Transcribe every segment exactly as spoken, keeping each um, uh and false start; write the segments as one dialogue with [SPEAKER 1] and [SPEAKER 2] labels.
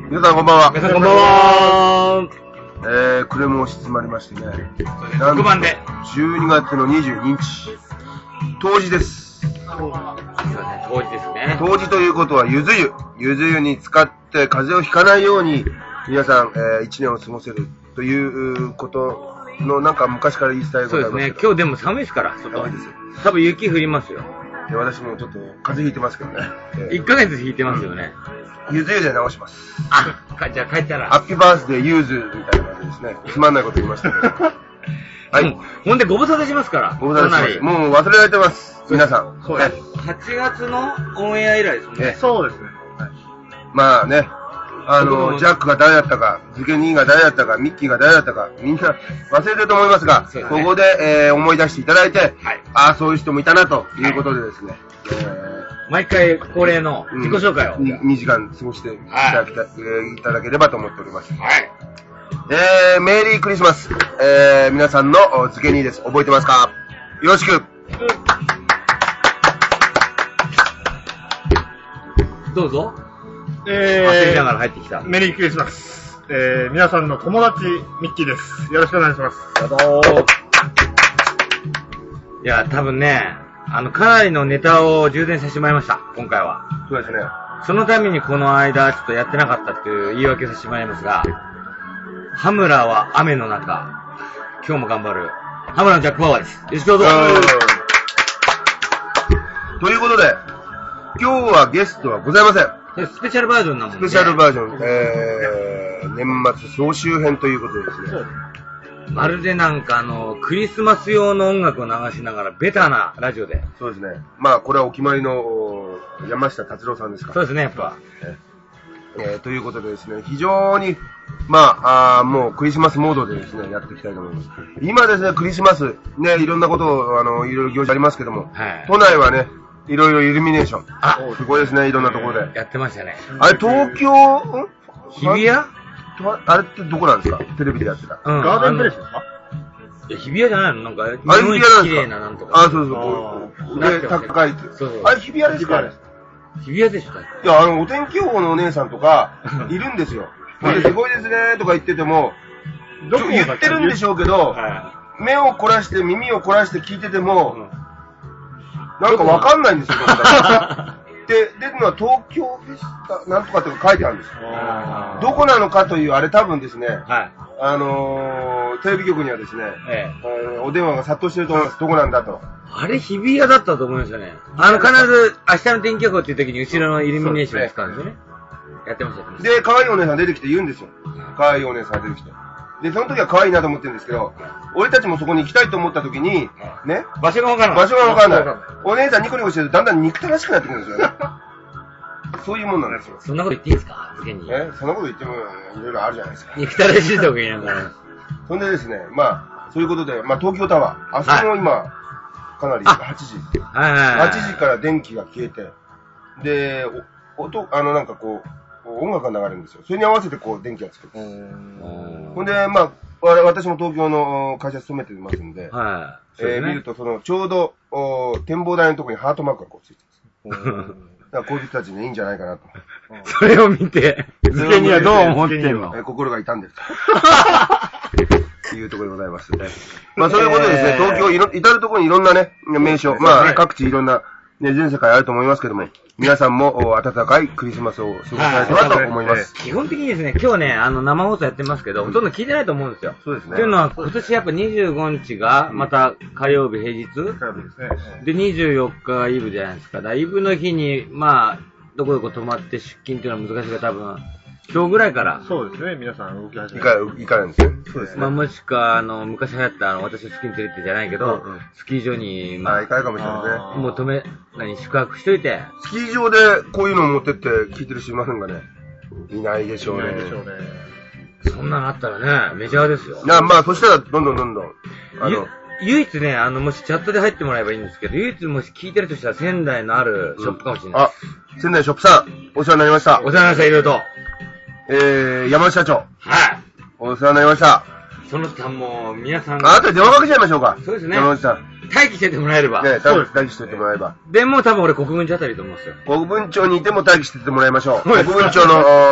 [SPEAKER 1] 皆さんこんばんは。
[SPEAKER 2] 皆さんこんばんは。
[SPEAKER 1] えー、暮れも押し詰まりましてね。
[SPEAKER 2] 特番で。
[SPEAKER 1] じゅうにがつのにじゅうににち。冬至です。
[SPEAKER 2] そうですね、冬至ですね。
[SPEAKER 1] 冬至ということは、ゆず湯。ゆず湯に使って風邪をひかないように、皆さん、えー、一年を過ごせるということの、なんか昔から言い伝えがございます。
[SPEAKER 2] そうですね、今日でも寒いですから、外。寒いですよ。多分雪降りますよ。
[SPEAKER 1] で私もちょっと風邪ひいてますけどね。
[SPEAKER 2] えー、いっかげつひいてますよね。
[SPEAKER 1] ゆず湯で直します。
[SPEAKER 2] あ、じゃあ帰ったら。
[SPEAKER 1] ハッピーバースデーユーズみたいな感じですね。つまんないこと言いましたけど。
[SPEAKER 2] はい。ほんでご無沙汰しますから。
[SPEAKER 1] ご無沙汰します。もう忘れられてます。皆さん。
[SPEAKER 2] そうです。はちがつのオンエア以来ですもんね。
[SPEAKER 3] そうですね。
[SPEAKER 1] はい、まあね、あの、ジャックが誰だったか、ズケニーが誰だったか、ミッキーが誰だったか、みんな忘れてると思いますが、すね、ここで、えー、思い出していただいて、はい、ああ、そういう人もいたなということでですね、はいえー
[SPEAKER 2] 毎回恒例の自己紹介を、
[SPEAKER 1] うん、にじかん過ごしていただきた、はい、いただければと思っております。
[SPEAKER 2] はい。
[SPEAKER 1] えー、メリークリスマス。えー、皆さんのズケニーです。覚えてますか？よろしく。うん、
[SPEAKER 2] どうぞ。
[SPEAKER 3] えー、
[SPEAKER 2] 焦りながら入ってきた。
[SPEAKER 3] メリークリスマス。えー、皆さんの友達、ミッキーです。よろしくお願いします。
[SPEAKER 2] どうぞ。いや、多分ね、あの、かなりのネタを充電させてもらいました、今回は。
[SPEAKER 1] そうですね。
[SPEAKER 2] そのためにこの間、ちょっとやってなかったっていう言い訳をさせてもらいますが、ハムラは雨の中、今日も頑張る、ハムラのジャック・パワーです。よろしくどうぞ。
[SPEAKER 1] ということで、今日はゲストはございません。
[SPEAKER 2] スペシャルバージョンなもんね。
[SPEAKER 1] スペシャルバージョン、えー、年末総集編ということでですね。
[SPEAKER 2] まるでなんかあの、クリスマス用の音楽を流しながら、ベタなラジオで。
[SPEAKER 1] そうですね。まあ、これはお決まりの山下達郎さんですか。
[SPEAKER 2] そうですね、やっぱ。
[SPEAKER 1] ええー、ということでですね、非常に、まあ、あもうクリスマスモードでですね、やっていきたいと思います。今ですね、クリスマス、ね、いろんなことを、あの、いろいろ行事ありますけども、はい、都内はね、いろいろイルミネーション。あ、すごいですね、いろんなところで。
[SPEAKER 2] やってましたね。
[SPEAKER 1] あれ、東京、
[SPEAKER 2] 日比谷
[SPEAKER 1] あれってどこなんですか？テレビでやってた。
[SPEAKER 3] うん、ガーデンプレイスですか？
[SPEAKER 2] いや、日比谷じゃないの？なんか、
[SPEAKER 1] あれ日比谷なんですか？
[SPEAKER 2] 綺麗ななんとか。
[SPEAKER 1] あ、そうそう。で、高いって。そうそう。あれ日比谷ですか？
[SPEAKER 2] 日比谷でしょ？
[SPEAKER 1] いや、あの、お天気予報のお姉さんとか、いるんですよ。すごいですねとか言ってても、言ってるんでしょうけど、目を凝らして、耳を凝らして聞いてても、なんかわかんないんですよ。で、出るのは東京フェスタ、なんとかって書いてあるんですよ。どこなのかという、あれ多分ですね、はい、あのー、テレビ局にはですね、ええ、お電話が殺到してると思います。どこなんだと。
[SPEAKER 2] あれ、日比谷だったと思いましたね。あの、必ず、明日の天気予報っていう時に後ろのイルミネーションを使うんですよね。やってました、やってました。
[SPEAKER 1] で、可愛いお姉さん出てきて言うんですよ。可愛いお姉さんが出てきて。で、その時は可愛いなと思ってるんですけど、俺たちもそこに行きたいと思った時に、ね。
[SPEAKER 2] 場所がわからない。
[SPEAKER 1] 場所がわからない。お姉さんニコニコしてるとだんだん憎たらしくなってくるんですよね。そういうもんなんですよ。
[SPEAKER 2] そんなこと言っていいんですか？次に。
[SPEAKER 1] え、そんなこと言ってもいろいろあるじゃないですか。
[SPEAKER 2] 憎たらしいとこ言いながら。
[SPEAKER 1] そんでですね、まあ、そういうことで、まあ東京タワー、あそこも今、はい、かなりはちじ。はちじから電気が消えて、で、音、あのなんかこう、音楽が流れるんですよ。それに合わせてこう電気がつく。ほんで、まあ、私も東京の会社勤めてますんで、はい。えー、見ると、その、ちょうど、展望台のところにハートマークがこうついてるんです。だからこういう人たちにいいんじゃないかなと。
[SPEAKER 2] それを見て、ズケニはどう思ってんの？
[SPEAKER 1] 心が痛んでると。いうところでございます。まあそういうことでですね、東京いろ、至るところにいろんなね、名所、まあ各地いろんな、ね、全世界あると思いますけども、皆さんも温かいクリスマスを過ごされたらと思います。
[SPEAKER 2] 基本的にですね、今日ね、あの生放送やってますけど、ほとんど聞いてないと思うんですよ。
[SPEAKER 1] そうですね。
[SPEAKER 2] というのは、今年やっぱにじゅうごにちが、また火曜日平日で、にじゅうよっかがイブじゃないですか。だイブの日に、まあ、どこどこ泊まって出勤っていうのは難しいが多分、今日ぐらいから。
[SPEAKER 3] そうですね、皆さん動き始め
[SPEAKER 1] て。行かないんですね。そうですね。
[SPEAKER 2] まあもしくは、あの、昔流行った、あの、私をスキーに連れてじゃないけど、うんうん、スキー場に、
[SPEAKER 1] まあ、行かないかもしれないですね。
[SPEAKER 2] もう止め、何、宿泊しといて。
[SPEAKER 1] スキー場でこういうのを持ってって聞いてる人いませんかね？いないでしょうね。いないでしょうね。
[SPEAKER 2] そんなのあったらね、メジャーですよ。
[SPEAKER 1] な、まあ、そしたら、どんどんどんどん。
[SPEAKER 2] あの、唯一ね、あの、もしチャットで入ってもらえばいいんですけど、唯一もし聞いてるとしたら仙台のあるショップかもしれない。
[SPEAKER 1] うん、あ、仙台ショップさん、お世話になりました。
[SPEAKER 2] お世話になりました、いろいろと。
[SPEAKER 1] えー、山内社長。
[SPEAKER 2] はい。
[SPEAKER 1] お世話になりました。
[SPEAKER 2] その他も、皆さんが。
[SPEAKER 1] あ、あと電話かけちゃいましょうか。
[SPEAKER 2] そうですね。
[SPEAKER 1] 山内さん。
[SPEAKER 2] 待機しててもらえれば。
[SPEAKER 1] ね、待機しててもらえば。
[SPEAKER 2] でも多分俺国分町あたりと思うんですよ。
[SPEAKER 1] 国分町にいても待機しててもらいましょう。国分町の、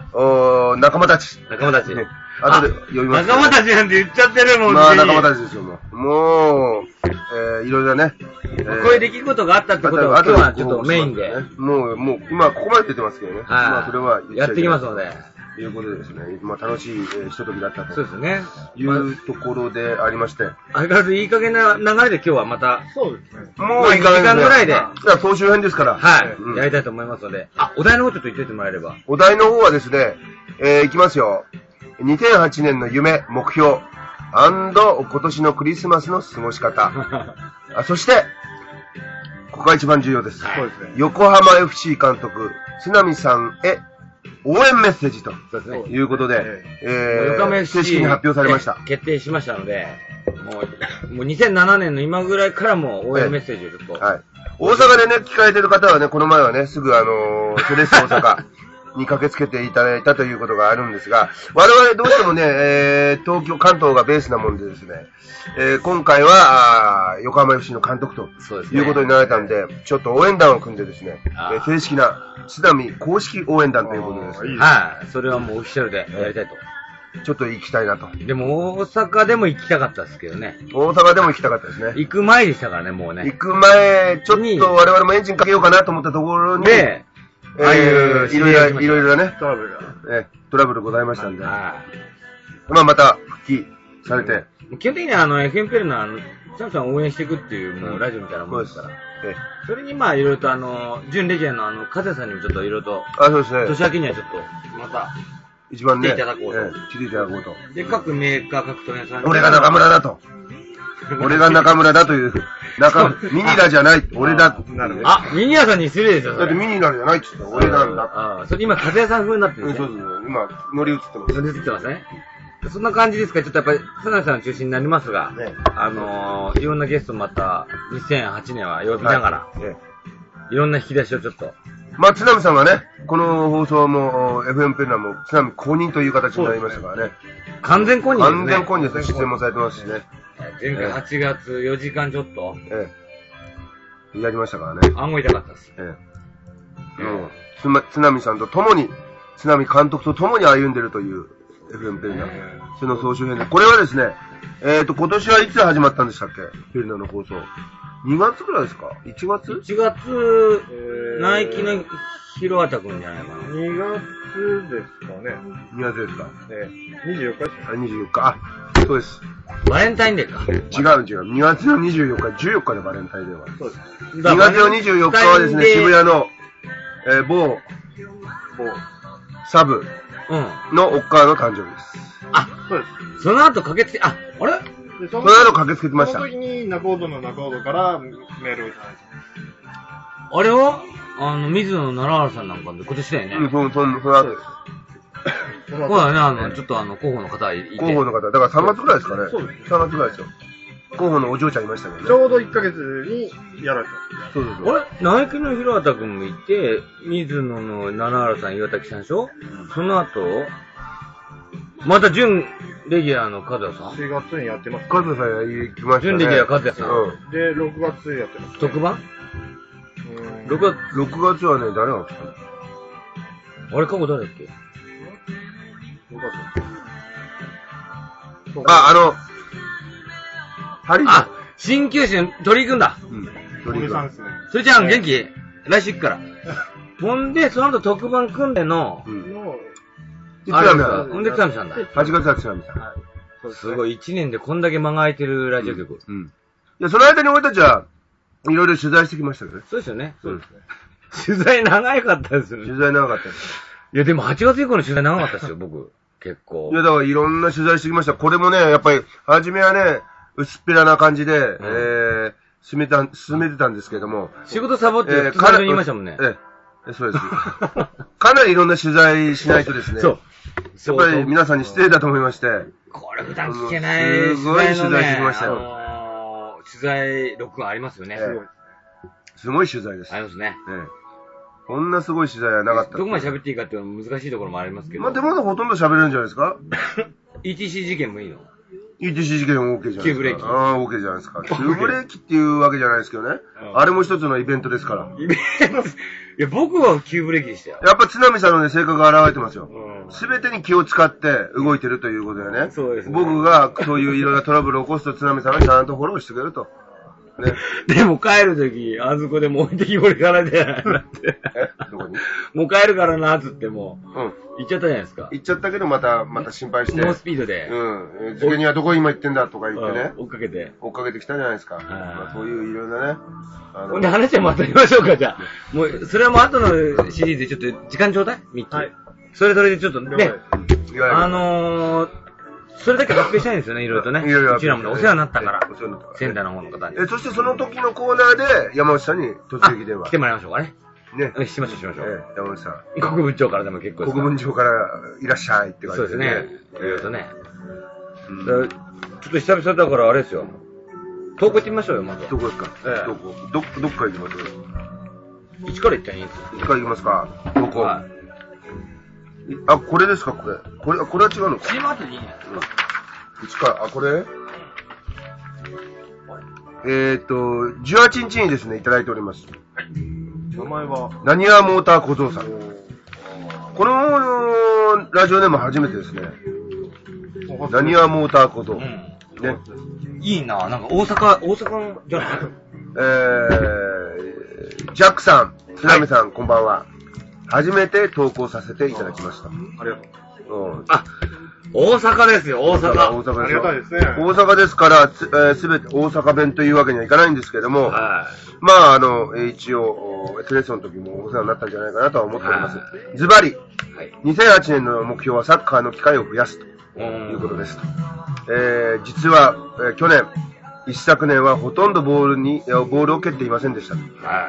[SPEAKER 1] おー仲間たち。
[SPEAKER 2] 仲間たち。
[SPEAKER 1] ね、後で読みます、ね。
[SPEAKER 2] 仲間たちなんて言っちゃってるもんね。
[SPEAKER 1] まあ仲間たちですよ、もう。もう、えー、いろいろね。
[SPEAKER 2] えー、こういう出来事があったってことは、今日はちょっとメインで。
[SPEAKER 1] もう、もう、今ここまで出てますけどね。まあそれは
[SPEAKER 2] やってきますので。
[SPEAKER 1] ということでですね、まあ楽しい、えー、ひとときだったと。
[SPEAKER 2] そうですね。
[SPEAKER 1] いうところでありまして。
[SPEAKER 2] 相変わらずいい加減な流れで今日はまた。
[SPEAKER 3] そうですね。
[SPEAKER 1] もういい加減、ね。
[SPEAKER 2] 時間ぐらいで。
[SPEAKER 1] じゃあ総集編ですから。
[SPEAKER 2] はい、うん。やりたいと思いますので。あ、お題の方ちょっと言っといてもらえれば。
[SPEAKER 1] お題の方はですね、えー、いきますよ。にせんはちねんの夢、目標、今年のクリスマスの過ごし方。あ、そして、ここが一番重要です。はい、そうですね。横浜 エフシー 監督、津波さんへ応援メッセージということで、えー、横浜 エフシー 正式に発表されました。
[SPEAKER 2] 決定しましたので、もう、もうにせんななねんの今ぐらいからも応援メッセージをちょっと。はい。
[SPEAKER 1] 大阪でね、聞かれてる方はね、この前はね、すぐあのー、セレッソ大阪に駆けつけていただいたということがあるんですが、我々どうしてもね、えー、東京、関東がベースなもんでですね、えー、今回は、横浜 エフシー の監督ということになられたんで、ちょっと応援団を組んでですね、えー、正式な津波公式応援団ということですね。
[SPEAKER 2] はい、それはもうオフィシャルでやりたいと。
[SPEAKER 1] ちょっと行きたいなと。
[SPEAKER 2] でも大阪でも行きたかったですけどね。
[SPEAKER 1] 大阪でも行きたかったですね。
[SPEAKER 2] 行く前でしたからね、もうね。
[SPEAKER 1] 行く前、ちょっと我々もエンジンかけようかなと思ったところに、
[SPEAKER 2] で、
[SPEAKER 1] えー、ああいういろいろ、いろいろね、トラブルが、えー、トラブルございましたんで、まあまた復帰されて。
[SPEAKER 2] 基本的にはあの、エフエム ペルのあの、チャンさんを応援していくっていう、もうラジオみたいなもんですから。ええ、それにまあいろいろとあの、準レギュラーのあの、カズヤさんにもちょっといろいろと、
[SPEAKER 1] あ、そうですね。
[SPEAKER 2] 年明けにはちょっと、また、
[SPEAKER 1] 一番ね、
[SPEAKER 2] 来ていただこうと。
[SPEAKER 1] ええ、来ていただこうと。
[SPEAKER 2] で、各メーカー、各トレーナーさんに。
[SPEAKER 1] 俺が中村だと。俺が中村だという、中、ミニラじゃない、俺だ。
[SPEAKER 2] なるあ、ミニラさんに失礼ですよ。
[SPEAKER 1] だってミニラじゃないって言ったら俺なんだ。
[SPEAKER 2] ああ、それ今、カズヤさん風になってるんですね。
[SPEAKER 1] そうそう、今、乗り移ってます。
[SPEAKER 2] 乗り移ってますね。そんな感じですか、ちょっとやっぱり、津波さんの中心になりますが、ね、あのー、いろんなゲストまた、にせんはちねんは呼びながら、はいね、いろんな引き出しをちょっと。
[SPEAKER 1] まあ、津波さんはね、この放送も、エフエム ペルナも津波公認という形になりましたからね。
[SPEAKER 2] 完全公認ですね。
[SPEAKER 1] 完全公認ですね、出演もされてますしね。
[SPEAKER 2] 前回はちがつよじかんちょっと。え
[SPEAKER 1] え。やりましたからね。
[SPEAKER 2] あんご痛かったです。え
[SPEAKER 1] え。もう、津波さんと共に、津波監督と共に歩んでるという、エフエム ペルナ。その総集編で。これはですね、えっと、今年はいつ始まったんでしたっけ？ペルナの放送。にがつぐらいですか ?いちがつ ?い
[SPEAKER 2] ちがつ、ナイキのヒロアタ君じゃないかな。
[SPEAKER 3] にがつですかね。
[SPEAKER 1] にがつですか。
[SPEAKER 3] ええ。にじゅうよっかです
[SPEAKER 1] か。にじゅうよっか。あ、そうです。
[SPEAKER 2] バレンタインデーか。
[SPEAKER 1] 違う違う。にがつのにじゅうよっか、じゅうよっかでバレンタインデーは。そうです。にがつのにじゅうよっかはですね、渋谷の、えー、某、某、サブのおっかの誕生日です。
[SPEAKER 2] あ、そうです。その後駆けつけ、あ、あれ
[SPEAKER 1] その後駆けつけてました。
[SPEAKER 3] その時に中尾の中尾からメールをいただいて。
[SPEAKER 2] あれはあの、水野の奈良原さんなんかで今年だよね。
[SPEAKER 1] うん、そ、そ、その後です。
[SPEAKER 2] そうだね、あの、ちょっとあの、広報の方いて。
[SPEAKER 1] 広報の方、だからさんがつぐらいですかね。そうです。さんがつぐらいですよ。広報のお嬢ちゃんいましたけどね。
[SPEAKER 3] ちょうどいっかげつにやられた。
[SPEAKER 1] そうそうそう。
[SPEAKER 2] あれナイキの広畑くんもいて、水野の奈良原さん、岩滝さんでしょ、うん、その後、また準レギュラーの和也さん ?し
[SPEAKER 3] 月にやってます。
[SPEAKER 1] 和也さん行きましたね。
[SPEAKER 2] 準レギュラー和也さん。う
[SPEAKER 3] ん。で、ろくがつやってます、ね。
[SPEAKER 2] 特番
[SPEAKER 1] うん。ろくがつ、ろくがつはね、誰が来たの
[SPEAKER 2] あれ、過去誰だっけ
[SPEAKER 3] ろくが
[SPEAKER 1] つ。あ、あの、ハリー
[SPEAKER 2] あ、新九州鳥居くんだ。
[SPEAKER 3] うん。鳥居さんですね。
[SPEAKER 2] それちゃん元気来週行くから。ほんで、その後特番組んでの、うん。の
[SPEAKER 1] 津波さん。
[SPEAKER 2] ほんで津波さんだ。
[SPEAKER 1] はちがつは津波さん。はい。
[SPEAKER 2] すごい、いちねんでこんだけ間が空いてるラジオ局。
[SPEAKER 1] うん。うん、いや、その間に俺たちは、いろいろ取材してきましたけどね。
[SPEAKER 2] そうですよね。そうですね。取材長かったですよね。
[SPEAKER 1] 取材長かったです。
[SPEAKER 2] いや、でもはちがつ以降の取材長かったですよ、僕。結構。
[SPEAKER 1] いや、だからいろんな取材してきました。これもね、やっぱり、初めはね、薄っぺらな感じで、うん、えー、進めた、進めてたんですけども。
[SPEAKER 2] 仕事サボって、えー、彼女に言いましたもんね。
[SPEAKER 1] ええ、そうです。かなりいろんな取材しないとですね。そう。やっぱり皆さんに失礼だと思いまして。
[SPEAKER 2] これ普段聞けない。
[SPEAKER 1] すごい取材してきましたよ。
[SPEAKER 2] あのー、取材録音ありますよね。
[SPEAKER 1] すごい。すごい取材です。
[SPEAKER 2] ありますね。ええ。
[SPEAKER 1] こんなすごい取材はなかった。
[SPEAKER 2] どこまで喋っていいかっていうのは難しいところもありますけど。
[SPEAKER 1] まあ、でもまだほとんど喋れるんじゃないですか
[SPEAKER 2] イーティーシー 事件もいいの
[SPEAKER 1] ?イーティーシー 事件 OK じゃないですか。
[SPEAKER 2] 急ブレーキ。
[SPEAKER 1] ああ、OK じゃないですか。急ブレーキっていうわけじゃないですけどね。あれも一つのイベントですから。
[SPEAKER 2] イベントいや、僕は急ブレーキでしたよ。
[SPEAKER 1] やっぱ津波さんのね、性格が現れてますよ。 すべてに気を使って動いてるということだよね。
[SPEAKER 2] そうですね。
[SPEAKER 1] 僕がそういういろんなトラブルを起こすと、津波さんがちゃんとフォローしてくれると。ね。
[SPEAKER 2] でも帰るとき、あそこでもう置いてきぼりからじゃないなって。
[SPEAKER 1] えどこに
[SPEAKER 2] もう帰るからな、つってもう、
[SPEAKER 1] うん。
[SPEAKER 2] 行っちゃったじゃないですか。
[SPEAKER 1] 行っちゃったけど、また、また心配して。
[SPEAKER 2] ノースピードで。
[SPEAKER 1] うん。自分にはどこ今行ってんだとか言ってね。
[SPEAKER 2] 追っかけて。
[SPEAKER 1] 追っかけてきたじゃないですか。まあ、そういういろんなね。あ
[SPEAKER 2] ほんで話はまた言いましょうか、じゃあ。もう、それはもう後のシリーズでちょっと時間ちょうだいミッキー。はい。それぞれでちょっとね、あのー、それだけ発表したいんですよね、いろいろとね。いろいろ。うちらもお世話になったから。お世話になったから。仙台の方の方に。
[SPEAKER 1] え、そしてその時のコーナーで山内さんに突撃電話。
[SPEAKER 2] 来てもらいましょうかね。
[SPEAKER 1] ね。
[SPEAKER 2] しましょう、しましょう。
[SPEAKER 1] 山内さん。
[SPEAKER 2] 国分町からでも結構です。
[SPEAKER 1] 国分町からいらっしゃいって感じで。
[SPEAKER 2] そうですね。いろいろとね。ちょっと久々だからあれですよ。東京行ってみましょうよ、まず。
[SPEAKER 1] どこですかどこど、どっから行きます
[SPEAKER 2] 一から行ったらいいんです
[SPEAKER 1] よ。一から行きますかどこはい。あ、これですかこれ。これ、これは違うのか
[SPEAKER 2] チームアテでいいんじゃないですか
[SPEAKER 1] 一から、あ、これえーっと、じゅうはちにちにですね、いただいております。はい。
[SPEAKER 3] 名前は
[SPEAKER 1] なにわモーター小僧さん。このラジオでも初めてですね。なにわモーター小僧。うん、ね。
[SPEAKER 2] いいな、なんか大阪、大阪じゃない。
[SPEAKER 1] えー、ジャックさん、津波さん、はい、こんばんは。初めて投稿させていただきました。
[SPEAKER 3] ありがとう。
[SPEAKER 1] うん、
[SPEAKER 2] あ、大阪ですよ、大阪。
[SPEAKER 1] 大阪ですよ。
[SPEAKER 3] ありがたいですね。
[SPEAKER 1] 大阪ですから、すべ、えー、て大阪弁というわけにはいかないんですけども、はい、まあ、あの、一応、エスエス の時もお世話になったんじゃないかなとは思っております。ズバリ、にせんはちねんの目標はサッカーの機会を増やすということです。えー、実は、えー、去年、一昨年はほとんどボールに、ボールを蹴っていませんでした。はい、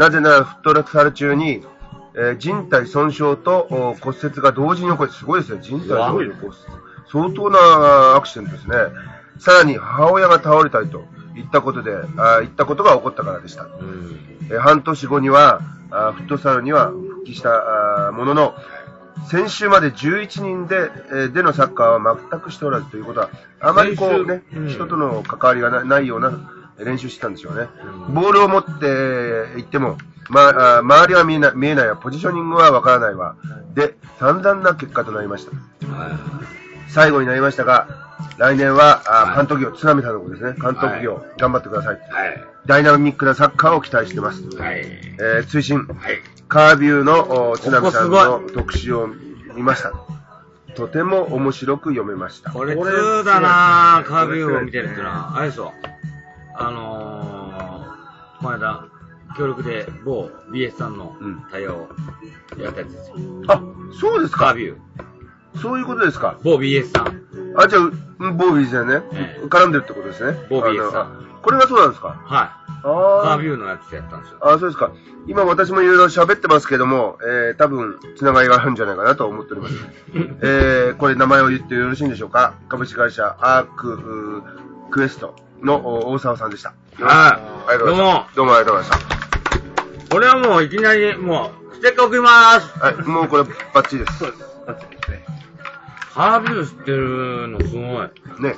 [SPEAKER 1] なぜなら、フットサル中に、えー、人体損傷と骨折が同時に起こり、すごいですね。人体損傷骨折。相当なアクシデントですね。さらに母親が倒れたりといったことで、あいったことが起こったからでした。うんえー、半年後にはあ、フットサルには復帰したものの、先週までじゅういちにんで、えー、でのサッカーは全くしておらずということは、あまりこうね、うん、人との関わりが な, ないような練習してたんでしょうね。うん、ボールを持って行っても、まあ、周りは見えない、見えないわ、ポジショニングはわからないわ。で、散々な結果となりました。はい、最後になりましたが、来年は、はい、監督業、津波さんのことですね、監督業、はい、頑張ってください、はい。ダイナミックなサッカーを期待してます。はい、えー、追伸、はい、カービューの津波さんの特集を見ました。とても面白く読めました。
[SPEAKER 2] これ通だなぁ、カービューを見てるってのは。あれですよ。あのー、前田。協力で某 ビーエス さんの対応をやったやつですよ。うん、
[SPEAKER 1] あ、そうですか。
[SPEAKER 2] カービュ
[SPEAKER 1] ー。そういうことですか。
[SPEAKER 2] 某 ビーエス さん。
[SPEAKER 1] あ、じゃあ、某 ビーエス さんね、ええ。絡んでるってことですね。
[SPEAKER 2] 某 ビーエス さん。
[SPEAKER 1] これがそうなんですか。はい。
[SPEAKER 2] あカービューのやつやったんですよ。
[SPEAKER 1] あ、そうですか。今私もいろいろ喋ってますけども、えー、多分、つながりがあるんじゃないかなと思っております。えー、これ名前を言ってよろしいんでしょうか。株式会社アーククエストの大沢さんでした。
[SPEAKER 2] はい。
[SPEAKER 1] ありがとうございました。どうも。どうもありがとうございました。
[SPEAKER 2] これはもういきなり、もう、ステッカー送りまーす。
[SPEAKER 1] はい、もうこれバッチリです。そうです。バッチリですね。
[SPEAKER 2] カービュー知ってるのすごい。
[SPEAKER 1] ね。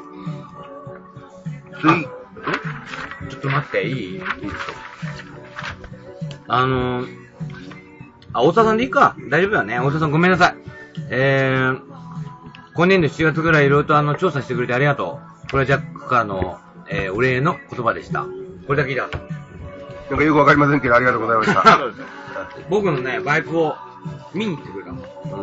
[SPEAKER 1] 次。
[SPEAKER 2] ちょっと待って、いいいいあのー、あ、大沢さんでいいか。大丈夫だね。大沢さんごめんなさい。えー、今年度しちがつぐらいいろいろとあの、調査してくれてありがとう。これはジャックからの、えー、お礼の言葉でした。これだけだ。
[SPEAKER 1] なんかよくわかりませんけど、ありがとうございました。
[SPEAKER 2] 僕のね、バイクを見に行ってくれたの。うん。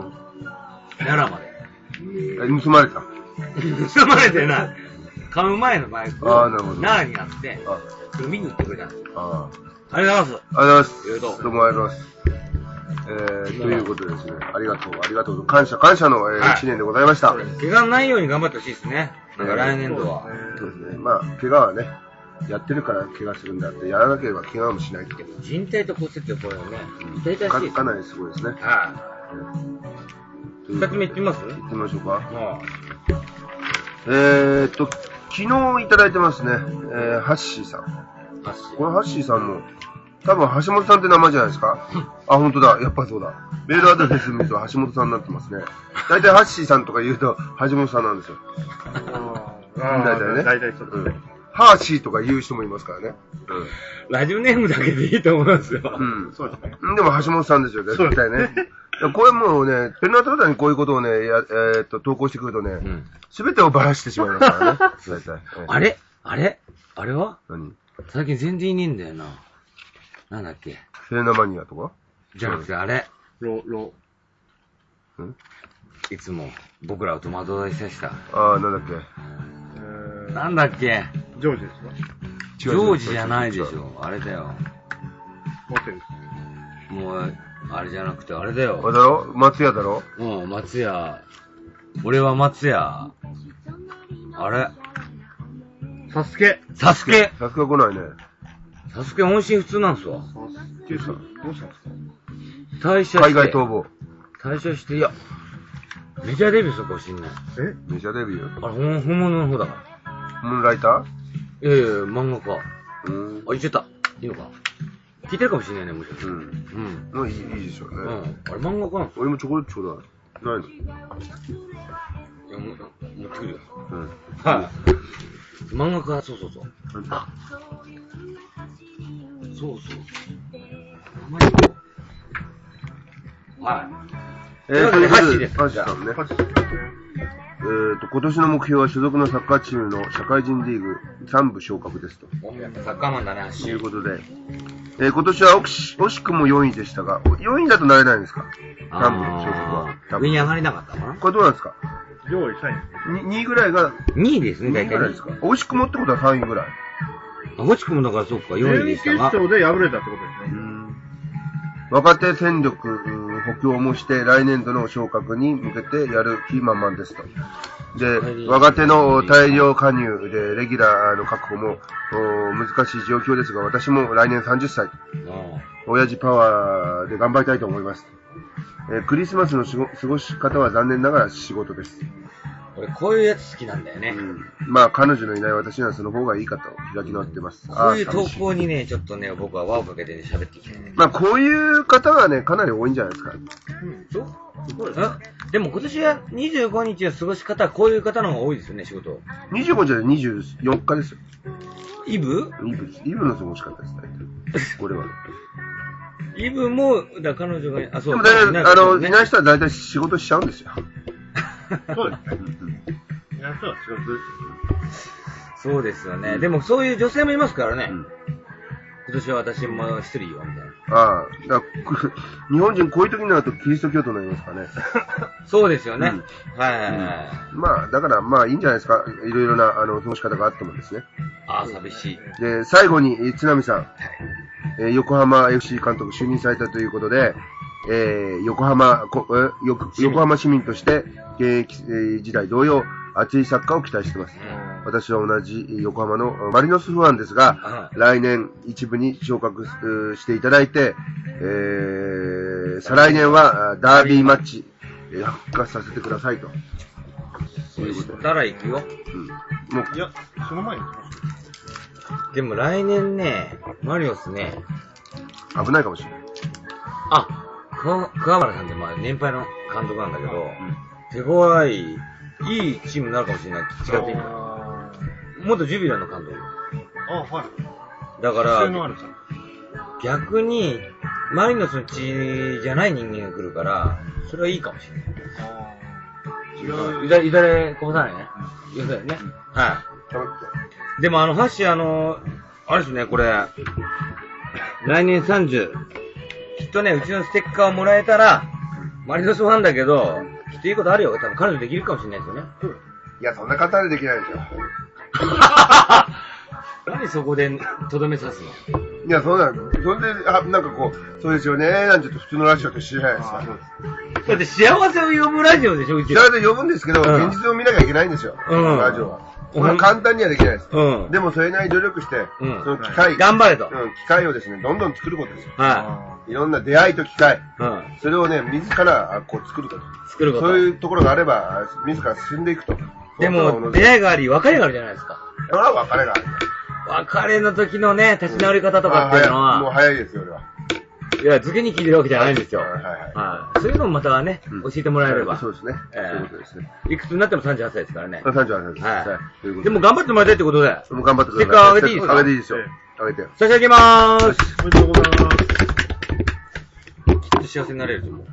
[SPEAKER 2] 奈良まで。
[SPEAKER 1] 盗まれた
[SPEAKER 2] 盗まれてない。買う前のバイクを奈良にあって、それ見に行ってくれたんですよ。あありがとうございます。
[SPEAKER 1] ありがとうございます。どうもありがとうございます。えー、ということでですね、ありがとう、ありがとう、感謝、感謝の、えー、いちねんでございました。
[SPEAKER 2] 怪我ないように頑張ってほしいですね。なんか来年度は。
[SPEAKER 1] そうですね。まあ、怪我はね、やってるから怪我するんだって、やらなければ怪我もしないって。
[SPEAKER 2] 人体と骨折ってこれね、痛々しいです。
[SPEAKER 1] かなりすごいですね。
[SPEAKER 2] はい。二つ目いってみます
[SPEAKER 1] いってみましょうか。はい。えーっと、昨日いただいてますね。えー、ハッシーさん。ハッシー。このハッシーさんも、多分橋本さんって名前じゃないですか。あ、本当だ。やっぱそうだ。メールアドレス見ると橋本さんになってますね。大体ハッシーさんとか言うと橋本さんなんですよ。大体ね。大体そうですね。ハーシーとか言う人もいますからね。
[SPEAKER 2] うん。ラジオネームだけでいいと思いますよ。
[SPEAKER 1] うん。そうですね。でも橋本さんですよ、絶対ね。 これもうね、ペンナートローダーにこういうことをね、やえー、っと、投稿してくるとね、すべ、うん、てをばらしてしまいますからね。大体。
[SPEAKER 2] あれあれあれは
[SPEAKER 1] 何
[SPEAKER 2] 最近全然いねえんだよな。なんだっけ
[SPEAKER 1] セレナマニアとか
[SPEAKER 2] じゃなくて、あれ。
[SPEAKER 3] ロ、ロ。
[SPEAKER 1] ん
[SPEAKER 2] いつも僕らを戸惑いさせた。
[SPEAKER 1] ああ、なんだっけ、
[SPEAKER 2] えー、なんだっけ
[SPEAKER 3] ジョージですか
[SPEAKER 2] ジョージじゃないでしょ。あれだよ。
[SPEAKER 3] モテル。
[SPEAKER 2] もう、あれじゃなくて、あれだよ。
[SPEAKER 1] あれだろ松屋だろ
[SPEAKER 2] うん、松屋。俺は松屋。あれ
[SPEAKER 3] サスケ。
[SPEAKER 2] サスケ。
[SPEAKER 1] サスケ来ないね。
[SPEAKER 2] サスケ音信不通なんすわ。
[SPEAKER 3] サスケさん、どうしたんですか
[SPEAKER 2] 退社して。
[SPEAKER 1] 海外逃亡。
[SPEAKER 2] 退社して、いや、メジャーデビューするかもしんない。
[SPEAKER 1] えメジャーデビュー
[SPEAKER 2] あれ、本物の方だから。
[SPEAKER 1] ムーンライター
[SPEAKER 2] いやいや、漫画家。
[SPEAKER 1] うん。
[SPEAKER 2] あ、言っちゃった。いいのか聞いてるかもしれないね、むしろ。
[SPEAKER 1] うん。うん。もういい、いいでしょうね。
[SPEAKER 2] うん。あれ、漫画家なの
[SPEAKER 1] 俺もチョコレートちょうだい。ないの
[SPEAKER 2] いや、も持ってくるよ。
[SPEAKER 1] うん。
[SPEAKER 2] はい。漫画家、そうそうそう。あそうそう。あまりこう。はい。
[SPEAKER 1] えー、ということで、
[SPEAKER 2] ハッシーさ
[SPEAKER 1] んね。えーと、今年の目標は所属のサッカーチームの社会人リーグさん部昇格ですと。
[SPEAKER 2] やっぱサッカーマンだね、ハッシー。
[SPEAKER 1] ということで、えー、今年は惜し惜しくもよんいでしたが、よんいだとなれないんですかさん部昇格は。
[SPEAKER 2] 上に上がれなかったかな
[SPEAKER 1] これどうなんですか
[SPEAKER 3] 上位さんい。
[SPEAKER 1] にいぐらいが、
[SPEAKER 2] にいですね、
[SPEAKER 1] 大体。にいぐらいですか惜しくもってことはさんいぐらい。
[SPEAKER 2] 惜しくもだからそうか、よんいでしたが。
[SPEAKER 3] 準決勝で敗れたってことですね。
[SPEAKER 1] 若手戦力補強もして来年度の昇格に向けてやる気満々ですと。で、若手の大量加入でレギュラーの確保も難しい状況ですが、私も来年さんじゅっさい、親父パワーで頑張りたいと思います。えー、クリスマスの過ごし方は残念ながら仕事です。
[SPEAKER 2] 俺こういうやつ好きなんだよね。
[SPEAKER 1] うん、まあ彼女のいない私にはその方がいいかと開き直ってます。
[SPEAKER 2] こういう投稿にね、ちょっとね、僕は輪をかけて、ね、喋っていきたいね。
[SPEAKER 1] まあこういう方がね、かなり多いんじゃないですか。うん、
[SPEAKER 2] そうそうですね。でも今年はにじゅうごにちの過ごし方はこういう方の方が多いですよね、仕事。
[SPEAKER 1] にじゅうごにちでにじゅうよっかですよ。
[SPEAKER 2] イブ
[SPEAKER 1] イブ、イブの過ごし方ですね。これは。
[SPEAKER 2] イブも、だ彼女が、あ、そう。
[SPEAKER 1] でも大体、あの、いない人は大体仕事しちゃうんですよ。
[SPEAKER 3] そうですね。いない人は仕事です。
[SPEAKER 2] そうですよね。うん、でもそういう女性もいますからね。うん、今年は私も一人よ、みたいな。
[SPEAKER 1] ああ。だ日本人こういう時になるとキリスト教徒になりますからね。
[SPEAKER 2] そうですよね。
[SPEAKER 1] うん、はいはいはい。まあ、だからまあいいんじゃないですか。いろいろな、あの、過ごし方があってもですね。
[SPEAKER 2] ああ、寂しい。
[SPEAKER 1] で、最後に、津波さん。はい、えー、横浜 エフシー 監督就任されたということで、えー、横浜こ、えー、横浜市民として現役時代同様熱いサッカーを期待しています。うん、私は同じ横浜のマリノスファンですが、うん、来年一部に昇格していただいて、えー、再来年はダービーマッチ復活させてくださいと。
[SPEAKER 2] そういうことしたら行くよ。
[SPEAKER 3] うん。もういや、その前に行きます。
[SPEAKER 2] でも来年ね、マリノスね、
[SPEAKER 1] 危ないかもしれない。
[SPEAKER 2] あ、桑原さんってまあ年配の監督なんだけど、うん、手強い、いいチームになるかもしれない。違ってみたら。元ジュビロの監督。
[SPEAKER 3] あ、はい。
[SPEAKER 2] だから、逆に、マリノスの血じゃない人間が来るから、それはいいかもしれない。違う。いだ、いだれこぼさないね。いだれね。はい。でもあの、ハッシーあの、あれですね、これ、来年さんじゅう、きっとね、うちのステッカーをもらえたら、マリノスファンだけど、きっといいことあるよ。多分彼女できるかもしれないですよね。
[SPEAKER 1] いや、そんな簡単にできないでしょ。
[SPEAKER 2] 何そこでとどめ刺すの？
[SPEAKER 1] いや、そうなの。それで、あ、なんかこう、そうですよね、なんて言うと普通のラジオと知らないですか。
[SPEAKER 2] だって幸せを呼ぶラジオでしょ、うちは。
[SPEAKER 1] 幸せを呼ぶんですけど、うん、現実を見なきゃいけないんですよ。うん、ラジオは。これは簡単にはできないです。うん、でも、それなりに努力して、うん、その機会、
[SPEAKER 2] 頑張れと。
[SPEAKER 1] うん、機会をですね、どんどん作ることですよ。はい。いろんな出会いと機会。うん。それをね、自ら、こう、作ること。
[SPEAKER 2] 作ること。
[SPEAKER 1] そういうところがあれば、自ら進んでいくと。
[SPEAKER 2] でも、出会いがあり、別れがあるじゃないですか。
[SPEAKER 1] それは別れがある。
[SPEAKER 2] 別れの時のね、立ち直り方とかっていうのは。
[SPEAKER 1] もう早いですよ、俺は。
[SPEAKER 2] いや、漬けに聞いてるわけじゃないんですよ。はいはいはい。そういうのもまたね、教えてもらえれば。
[SPEAKER 1] そうですね。そういうことですね。
[SPEAKER 2] いくつになってもさんじゅうはっさいですからね。
[SPEAKER 1] さんじゅうはっさいです。
[SPEAKER 2] はい。でも頑張ってもらいたいってことで。
[SPEAKER 1] もう頑張ってください。
[SPEAKER 2] ステッカーあげていいですか？
[SPEAKER 1] あげていいですよ。あげてよ。
[SPEAKER 2] 差し上げまーす。
[SPEAKER 3] おめでとうございます。
[SPEAKER 2] きっと幸せになれると思う。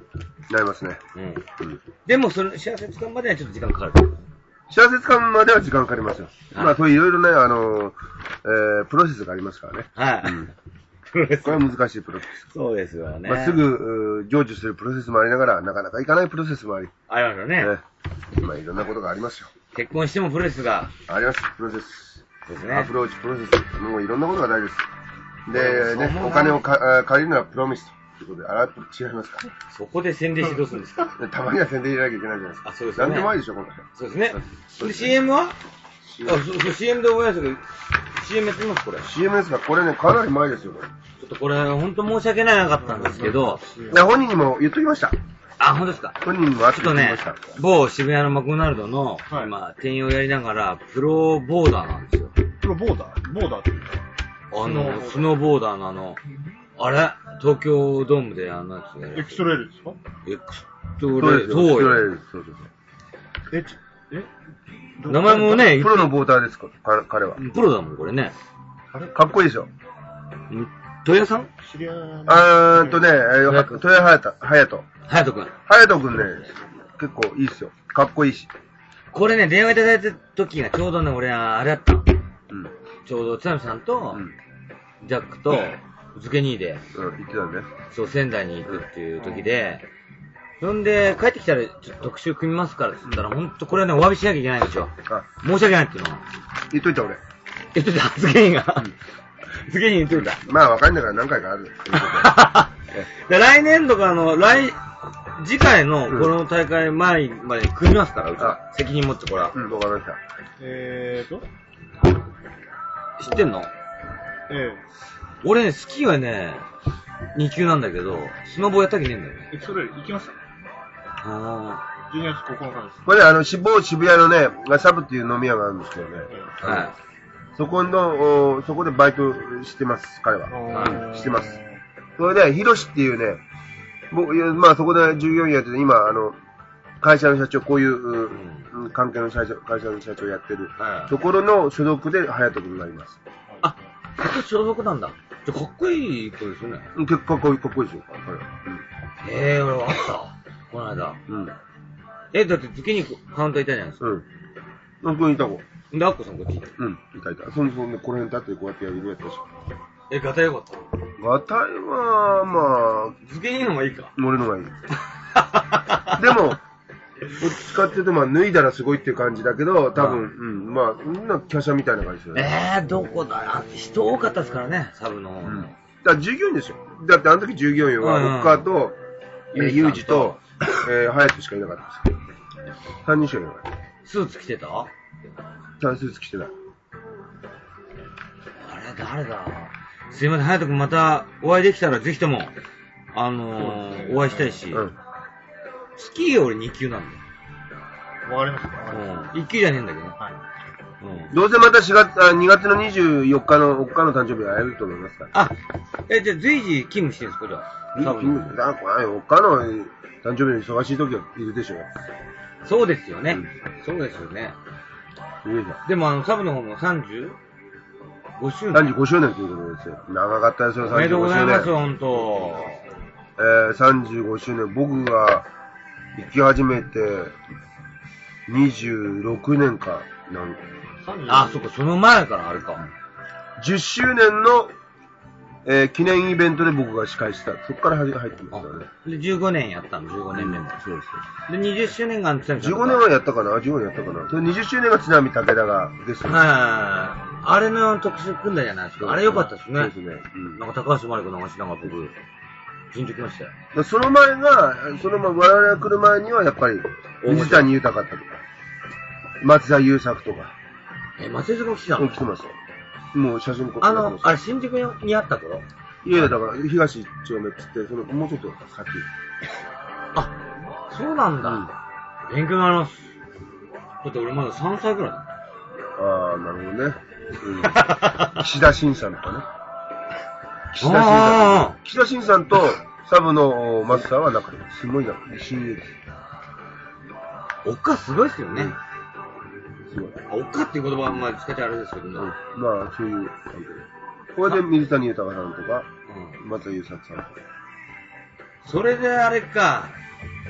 [SPEAKER 1] なりますね。
[SPEAKER 2] うん。うん、でも、その、幸せつかむまではちょっと時間かかる。
[SPEAKER 1] 幸せつかむまでは時間かかりますよ。まあ、そういういろいろね、あの、えー、プロセスがありますからね。
[SPEAKER 2] はい。うん
[SPEAKER 1] これは難しいプロセス。
[SPEAKER 2] そうですよね。
[SPEAKER 1] まあ、すぐ、成就するプロセスもありながら、なかなかいかないプロセスもあり。
[SPEAKER 2] ありますよね。
[SPEAKER 1] ねまあ、いろんなことがありますよ。
[SPEAKER 2] 結婚してもプロセスが。
[SPEAKER 1] あります、プロセス。
[SPEAKER 2] ですね。
[SPEAKER 1] アプローチ、プロセス。もういろんなことが大事です。で、ね、お金をか借りるのはプロミスということで、あら、違いますか？
[SPEAKER 2] そこで宣伝してどうするんですか？
[SPEAKER 1] たまには宣伝入れなきゃいけないじゃないですか。
[SPEAKER 2] あ、そうですね。
[SPEAKER 1] なんでもいいでしょ、この人。
[SPEAKER 2] そうですね。で、シーエム は？あ、そうそう、シーエム で思い出したけど、シーエム やってます、これ。
[SPEAKER 1] シーエム ですか？これね、かなり前ですよ、これ。
[SPEAKER 2] ちょっとこれ、ほんと申し訳なかったんですけど。
[SPEAKER 1] いや、本人にも言っときました。
[SPEAKER 2] あ、ほんとですか？
[SPEAKER 1] 本人にもあっ
[SPEAKER 2] ちょっとね、某渋谷のマクドナルドの、
[SPEAKER 3] はい、
[SPEAKER 2] 今、店員をやりながら、プロボーダーなんですよ。
[SPEAKER 3] プロボーダーボーダーって
[SPEAKER 2] あの、スノーボーダーのあの、あれ東京ドームであのやつね。
[SPEAKER 3] エクストレールですか？
[SPEAKER 2] エクストレール。そうよ。そうそう
[SPEAKER 3] そう。え、え
[SPEAKER 2] 名前もね、
[SPEAKER 1] プロのボーダーですか？彼は。
[SPEAKER 2] プロだもん、これね。
[SPEAKER 1] かっこいいでしょ。
[SPEAKER 2] 豊谷さん？
[SPEAKER 1] 知り合い。あーっとね、豊谷隼人。隼人。
[SPEAKER 2] 隼人くん。
[SPEAKER 1] 隼人くんね、結構いいっすよ。かっこいいし。
[SPEAKER 2] これね、電話いただいた時がちょうどね、俺はあれやったの。うん。ちょうど津波さんと、ジャックと、漬け兄で、
[SPEAKER 1] うん、行ってたね。
[SPEAKER 2] そう、仙台に行くっていう時で、そんで、帰ってきたら、ちょっと特集組みますからって言ったら、ほんとこれはね、お詫びしなきゃいけないんですよ。申し訳ないっていうのは。
[SPEAKER 1] 言っといた俺。
[SPEAKER 2] 言っといた、漬け兄が。漬け兄言っといた。
[SPEAKER 1] まあ、わかんないから何回かある。
[SPEAKER 2] 来年度からの、来、次回のこの大会前までに組みますから、うちは。責任持ってこれは。
[SPEAKER 1] うん、わかりました。
[SPEAKER 3] えーと。
[SPEAKER 2] 知ってんの？ええ。俺ね、スキーはね、に級なんだけど、スノボやったきねえんだよね。
[SPEAKER 3] エクストレール行きました？
[SPEAKER 2] あ
[SPEAKER 3] あ。じゅうにがつここのかです。
[SPEAKER 1] これね、あの、某渋谷のね、サブっていう飲み屋があるんですけどね。
[SPEAKER 2] はい。
[SPEAKER 1] そこの、そこでバイトしてます、彼は。うん、してます。それで、ヒロシっていうね、僕、まあそこで従業員やってて、今、あの、会社の社長、こういう、うん、関係の会社会社の社長やってる、はい、ところの所属で、隼人君がいます。
[SPEAKER 2] あ、ここ所属なんだ。じゃ、かっこいい子ですよね。
[SPEAKER 1] 結構かっこいい、かっこいいですよ、彼は。
[SPEAKER 2] うん、へえ、俺分かった。この間。うん。え、だって月にカウンターいたじゃないですか。うん。
[SPEAKER 1] ここにいた子。
[SPEAKER 2] で、アッコさんこっちいた。
[SPEAKER 1] うん、いたいた。その、その、この辺立ってこうやってやるやったし。
[SPEAKER 2] え、ガタイよかった？
[SPEAKER 1] ガタイは、まあ、
[SPEAKER 2] 漬けにの方がいいか。
[SPEAKER 1] 俺のがいい。でも、どっちかっていうと、まあ、脱いだらすごいっていう感じだけど、多分、うん、まあ、みんな華奢みたいな感じですよ
[SPEAKER 2] ね。えー、どこだよ。人多かったですからね、サブの。うん。
[SPEAKER 1] だから従業員ですよ。だってあの時従業員は、岡と、ユージと、えー、ハヤトしかいなかったです。さんにんしかいなかった。
[SPEAKER 2] スーツ着てた？
[SPEAKER 1] スーツ着てた。
[SPEAKER 2] あれ、誰だ？すいません、ハヤト君またお会いできたらぜひとも、あのー、お会いしたいし、うん、スキー俺に級なんだよ。
[SPEAKER 3] わかりました。
[SPEAKER 2] うん。いっ級じゃねえんだけど。はい。
[SPEAKER 1] うん。どうせまたしがつ、あ、にがつのにじゅうよっかの、おっかの誕生日は会えると思いますから。
[SPEAKER 2] あ、え、じゃあ随時勤務してるんですか、じゃあ。
[SPEAKER 1] 勤務、だ、これ、おっかの誕生日の忙しい時はいるでしょう。
[SPEAKER 2] そうですよね。うん、そうですよね。でもあの、サブの方もさんじゅうごしゅうねん。
[SPEAKER 1] さんじゅうごしゅうねんということですよ。長かったですよ、
[SPEAKER 2] さんじゅうごしゅうねん。おめでとうございます、ほんと。
[SPEAKER 1] えー、さんじゅうごしゅうねん。僕が行き始めて、にじゅうろくねんかなん
[SPEAKER 2] あ、そっか、その前からあれか。
[SPEAKER 1] じゅっしゅうねんの、えー、記念イベントで僕が司会した。そっから入ってますからね。
[SPEAKER 2] で、じゅうごねんやったの、じゅうごねんめも。そうです。で、にじゅっしゅうねんが、
[SPEAKER 1] じゅうごねんはやったかな ?じゅうごねんやったかなそれにじゅっしゅうねんが津波武田がゲスト。
[SPEAKER 2] はい。あれの特集組んだじゃないですか。あれ良かったですね。そうですね。うん。なんか高橋真理子流しながら僕、順調来ましたよ。
[SPEAKER 1] その前が、その前、我々が来る前にはやっぱり、水谷豊かったとか、松田優作とか。
[SPEAKER 2] え、松田優作も来てたの？
[SPEAKER 1] 来てますよ。もう写真
[SPEAKER 2] 撮ってあの、あれ新宿にあった頃？
[SPEAKER 1] いやいや、だから東一丁目っつって、その、もうちょっと先。
[SPEAKER 2] あ、そうなんだ。うん、勉強になります。だって俺まださんさいぐらいだ。
[SPEAKER 1] ああ、なるほどね。うん、岸田新さんとかね。岸田新さん。岸田新さんとサブのマスターは仲良い。すごい仲良い。親友です。
[SPEAKER 2] おっかすごいっすよね。うん
[SPEAKER 1] すごい。
[SPEAKER 2] おっかっていう言葉はあんまり使っちゃあれですけどね。うん、
[SPEAKER 1] まあ、そういう関係。これで水谷豊さんとか、うん、松田優作さんとか。
[SPEAKER 2] それであれか、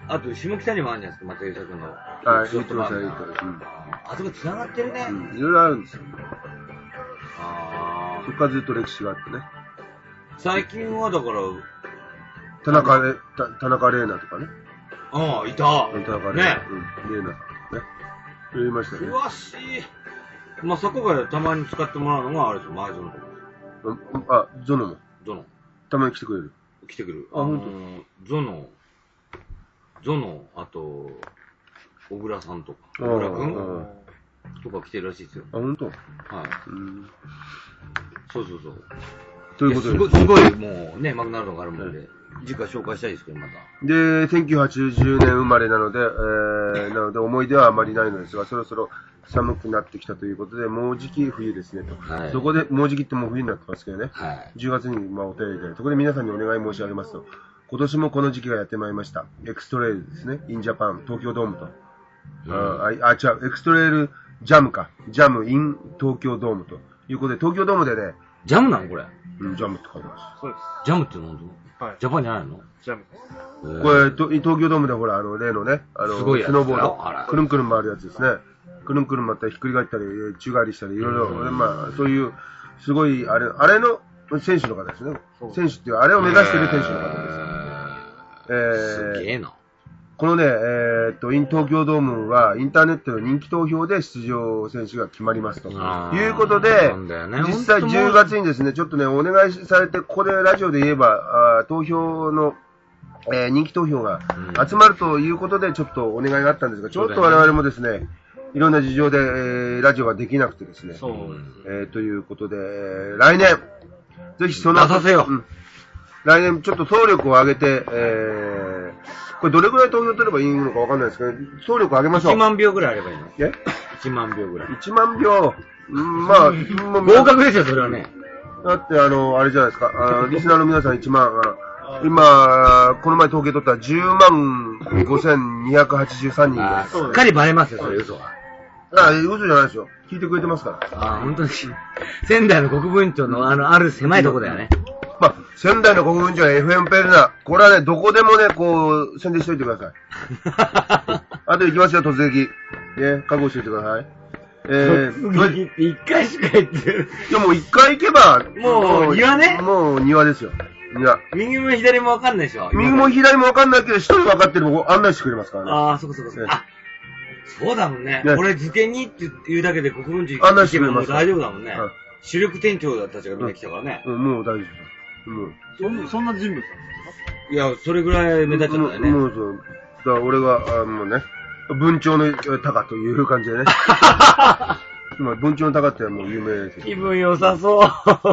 [SPEAKER 2] あと、下北にもあるんじゃないですか、松井作の。
[SPEAKER 1] はい、言ってました、言ってました。
[SPEAKER 2] あそこ繋がってるね。
[SPEAKER 1] うん、いろいろあるんですよ。ああ。そこからずっと歴史があってね。
[SPEAKER 2] 最近はだから、
[SPEAKER 1] 田中れ、田中玲奈とかね。
[SPEAKER 2] ああ、いた。
[SPEAKER 1] 田中玲奈。ね。うん、玲奈さんね。言いましたね。
[SPEAKER 2] 詳しい。まあ、そこがたまに使ってもらうのがあれですよ、前園のとこ
[SPEAKER 1] ろ。あ、ゾノも。
[SPEAKER 2] ゾノ。
[SPEAKER 1] たまに来てくれる。
[SPEAKER 2] 来てくる。あ、ほんと。ゾノ、ゾノ、あと、小倉さんとか、小倉くんとか来てるらしいですよ。
[SPEAKER 1] あ、ほんと？はい。
[SPEAKER 2] うん。そうそうそう。
[SPEAKER 1] ということ
[SPEAKER 2] で。すごい、すごいもうね、マクナルドがあるもんで、次回紹介したいですけど、また。
[SPEAKER 1] で、せんきゅうひゃくはちじゅうねん生まれなので、えー、なので思い出はあまりないのですが、そろそろ寒くなってきたということで、もうじき冬ですねと。はい、そこで、もうじきってもう冬になってますけどね。はい、じゅうがつにまあお便りで、そこで皆さんにお願い申し上げますと、今年もこの時期がやってまいりました。エクストレールですね。インジャパン、東京ドームと。うん、あ、あ、違う、エクストレールジャムか。ジャムイン東京ドームということで、東京ドームでね。
[SPEAKER 2] ジャムなのこれ。
[SPEAKER 1] うん、ジャムって書いてます。
[SPEAKER 3] そうです。
[SPEAKER 2] ジャムって何だはい。ジャパンじゃないの
[SPEAKER 3] ジャム。
[SPEAKER 1] これ、東京ドームでほら、あの、例のね、あの、スノーボード、くるんくるん回るやつですね。くるんくるん回ったり、ひっくり返ったり、宙返りしたり、いろいろ、まあ、そういう、すごい、あれ、あれの選手の方ですね。選手っていう、あれを目指している選手の方です。
[SPEAKER 2] えー、すげえな。
[SPEAKER 1] このね、えー、っと、イン東京ドームは、インターネットの人気投票で出場選手が決まりますと。いうことで、ね、実際じゅうがつにですね、ちょっとね、お願いされて、ここでラジオで言えば、あ投票の、えー、人気投票が集まるということで、ちょっとお願いがあったんですが、ちょっと我々もですね、いろんな事情で、えー、ラジオができなくてですね、そうえー、ということで、来年、ぜひその、
[SPEAKER 2] 出させよう、
[SPEAKER 1] うん、来年ちょっと総力を上げて、えー、これどれくらい投票取ればいいのかわかんないですけど、総力を上げましょう。
[SPEAKER 2] いちまんびょうぐらいあればいいの？
[SPEAKER 1] え ?
[SPEAKER 2] いちまんびょうぐらい。
[SPEAKER 1] いちまんびょう。うん、まあ、
[SPEAKER 2] 合格ですよ、それはね。
[SPEAKER 1] だって、あの、あれじゃないですか、あのリスナーの皆さんいちまん、今、この前統計取ったらじゅうまんごせんにひゃくはちじゅうさんにん
[SPEAKER 2] です。しっかりバレますよ、それ嘘は。
[SPEAKER 1] ああ、嘘じゃないですよ。聞いてくれてますから。
[SPEAKER 2] ああ、本当に。仙台の国分町のあの、ある狭いとこだよね。
[SPEAKER 1] まあ、仙台の国分町は エフエム ペルナ。これはね、どこでもね、こう、宣伝しといてください。あと行きますよ、突撃。ね、覚悟しといてください。
[SPEAKER 2] えー、突撃って一回しか行ってる。
[SPEAKER 1] いや、もう一回行けば、
[SPEAKER 2] もう、庭ね。
[SPEAKER 1] もう庭ですよ。庭。
[SPEAKER 2] 右も左もわかんないでしょ。
[SPEAKER 1] 右も左もわかんないけど、一人分かってるも案内してくれますからね。
[SPEAKER 2] ああ、そこそこそこ。あ、そうだもんね。俺、図鑑にって言うだけで国分寺
[SPEAKER 1] 案内してくれます。
[SPEAKER 2] 大丈夫だもんね。主力店長たちがみんな来たからね。
[SPEAKER 1] うん、もう大丈夫です。
[SPEAKER 3] もう。そんな人物なんですか？
[SPEAKER 2] いや、それぐらい目立っちゃったよね。
[SPEAKER 1] もうそう。だから俺が、あもうね、文鳥の鷹という感じでね。今、文鳥の鷹ってもう有名ですよ。
[SPEAKER 2] 気分良さそう。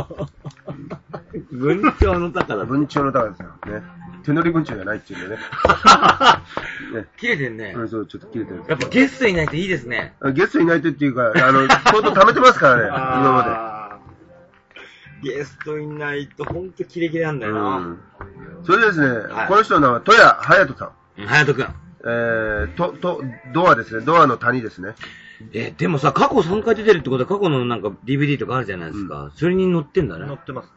[SPEAKER 2] 文鳥の鷹だ。
[SPEAKER 1] 文鳥の鷹ですよ。ね。手乗り文鳥じゃないっていうんでね。
[SPEAKER 2] ね切れてんね。
[SPEAKER 1] うん、そう、ちょっと切れてる。
[SPEAKER 2] やっぱゲストいないといいですね。
[SPEAKER 1] ゲストいないとっていうか、あの、相当貯めてますからね、今まで。
[SPEAKER 2] ゲストいないとほんとキレキレなんだよな。うん、
[SPEAKER 1] それでですね、はい、この人の名は、戸谷隼人さん。
[SPEAKER 2] 隼人くん。
[SPEAKER 1] えー、と、と、ドアですね、ドアの谷ですね。
[SPEAKER 2] え、でもさ、過去さんかい出てるってことは過去のなんか ディーブイディー とかあるじゃないですか。うん、それに載ってんだね。
[SPEAKER 3] 載ってます。